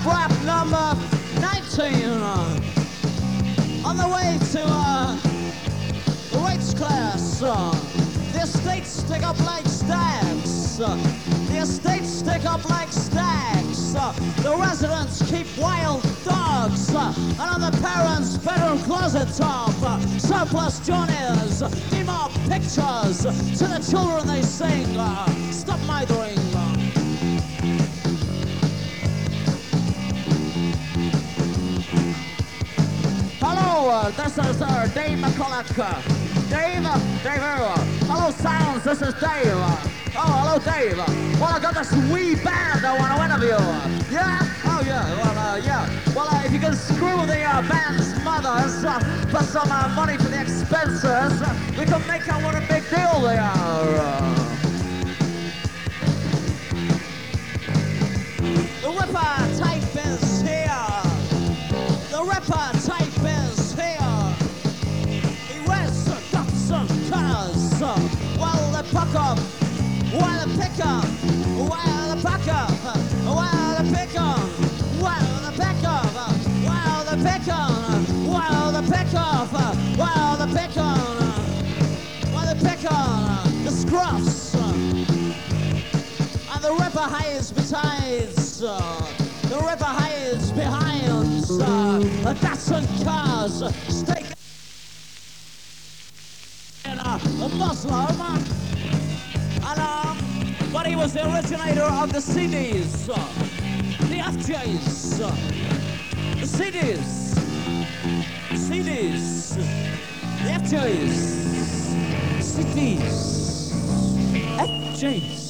Club Rap number 19. On the way to the rates class. The estates stick up like stacks. The estates stick up like stacks. The residents keep wild dogs. And on the parents' bedroom closet top, surplus Johnnies, demo pictures. To the children they sing, stop mithering. Hello, this is Dave McCulloch. Dave. Hello, Sounds, this is Dave. Oh, hello, Dave. Well, I got this wee band I want to interview. Yeah? Oh, yeah. Well, yeah. Well, if you can screw the band's mothers for some money for the expenses, we can make out what a big deal they are. The Ripper type is here. The Ripper type is here. He wears ducks and cars. While the puck up, while the pick up, while the puck up, while the pick up, while the pick up, while the pick up, while the pick up, while the pick up, while the pick up, the scruffs. And the Ripper hides besides. The Ripper hides behind a dozen cars, stake in a Muslim, and but he was the originator of the CDs, the FJs, the CDs, the FJs, CDs, FJs.